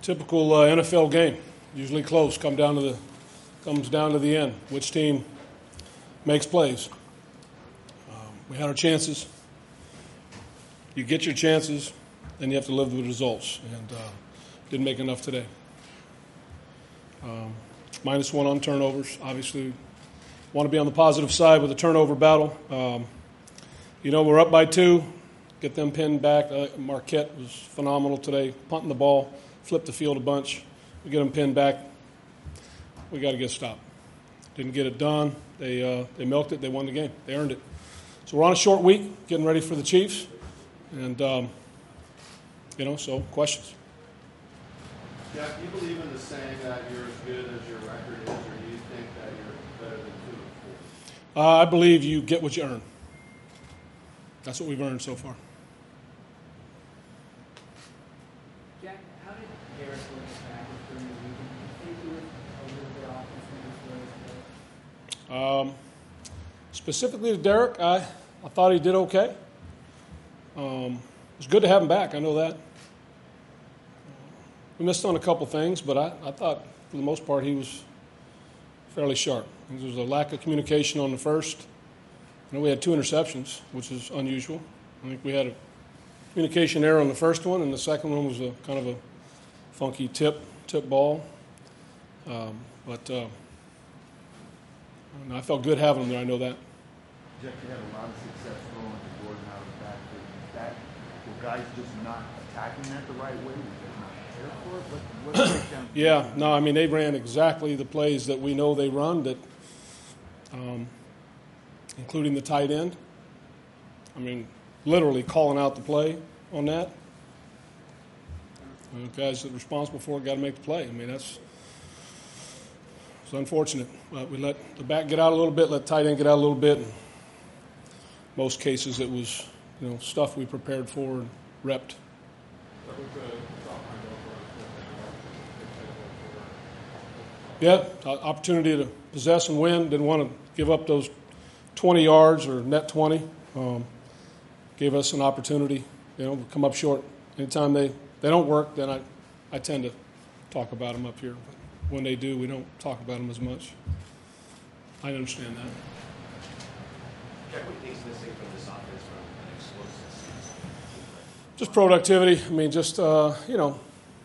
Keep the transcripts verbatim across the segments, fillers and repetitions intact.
Typical uh, N F L game, usually close, come down to the, comes down to the end. Which team makes plays? Um, we had our chances. You get your chances, then you have to live with the results, and uh, didn't make enough today. Um, minus one on turnovers. Obviously, want to be on the positive side with the turnover battle. Um, you know, we're up by two. Get them pinned back. Uh, Marquette was phenomenal today, punting the ball, flipped the field a bunch. We get them pinned back. We got to get stopped. Didn't get it done. They uh, they milked it. They won the game. They earned it. So we're on a short week, getting ready for the Chiefs, and um, you know, so questions. Jeff, do you believe in the saying that you're as good as your record is, or do you think that you're better than two and four? Uh, I believe you get what you earn. That's what we've earned so far. Jack, how did Derek look back during the weekend? Do you think he was a little bit off in some of his ways? Um, specifically to Derek, I, I thought he did okay. Um, it was good to have him back. I know that. We missed on a couple things, but I, I thought for the most part he was fairly sharp. There was a lack of communication on the first. I know we had two interceptions, which is unusual. I think we had a communication error on the first one, and the second one was a kind of a funky tip tip ball. Um, but uh, I felt good having him there. I know that. Jeff, you had a lot of success throwing to Gordon out of the backfield. Is that were guys just not attacking that the right way? For it? What, what breakdown? Yeah, no, I mean, they ran exactly the plays that we know they run, that, um, including the tight end. I mean, literally calling out the play on that. And the guys that are responsible for it got to make the play. I mean, that's it's unfortunate. But we let the back get out a little bit, let the tight end get out a little bit. And most cases it was, you know, stuff we prepared for and repped. Yeah, opportunity to possess and win. Didn't want to give up those twenty yards or net twenty. Um, gave us an opportunity, you know, to come up short. Anytime they, they don't work, then I, I tend to talk about them up here. But when they do, we don't talk about them as much. I understand that. Jack, what do you think is missing from this offense from an explosive season? Just productivity. I mean, just, uh, you know,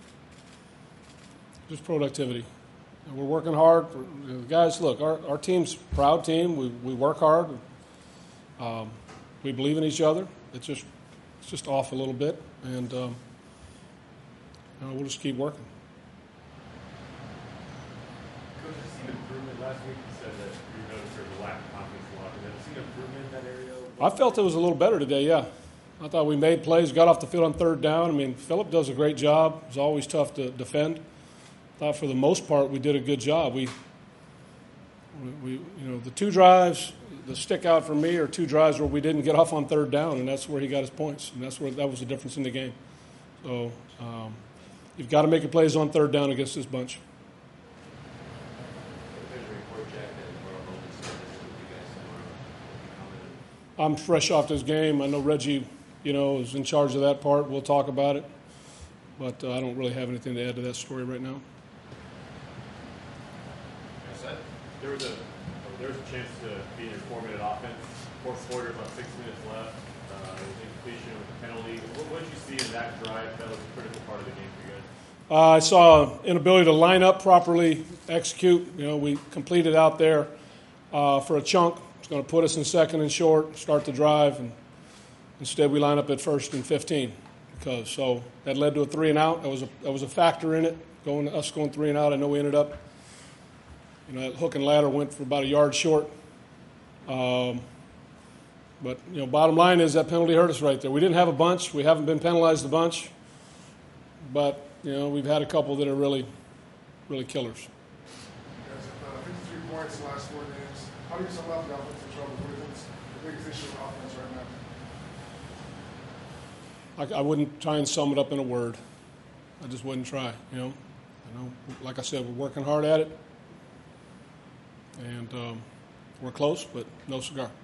just productivity. We're working hard. We're, guys, look, our, our team's a proud team. We we work hard. Um, we believe in each other. It's just it's just off a little bit, and um, you know, we'll just keep working. Coach, have you seen improvement last week? You said that you noticed there was a lack of confidence in the locker room. Have you seen improvement in that area? I felt it was a little better today, yeah. I thought we made plays, got off the field on third down. I mean, Phillip does a great job. It's always tough to defend. I thought for the most part we did a good job. We, we, you know, the two drives, the stick out for me are two drives where we didn't get off on third down, and that's where he got his points, and that's where that was the difference in the game. So um, you've got to make your plays on third down against this bunch. I'm fresh off this game. I know Reggie, you know, is in charge of that part. We'll talk about it, but uh, I don't really have anything to add to that story right now. There was a there was a chance to be in your four-minute offense. Fourth quarter, about six minutes left. Uh, incompletion with a penalty. What, what did you see in that drive? That was a critical part of the game for you guys. Uh, I saw inability to line up properly, execute. You know, we completed out there uh, for a chunk. It's going to put us in second and short, start the drive, and instead we line up at first and fifteen. Because so that led to a three and out. That was a that was a factor in it. Going us going three and out. I know we ended up. You know, that hook and ladder went for about a yard short. Um, but, you know, bottom line is that penalty hurt us right there. We didn't have a bunch. We haven't been penalized a bunch. But, you know, we've had a couple that are really, really killers. You guys have uh, fifty-three points in the last four games. How do you sum up the offensive trouble? What's the biggest issue in offense right now? I, I wouldn't try and sum it up in a word. I just wouldn't try, you know. You know, like I said, we're working hard at it. And um, we're close, but no cigar.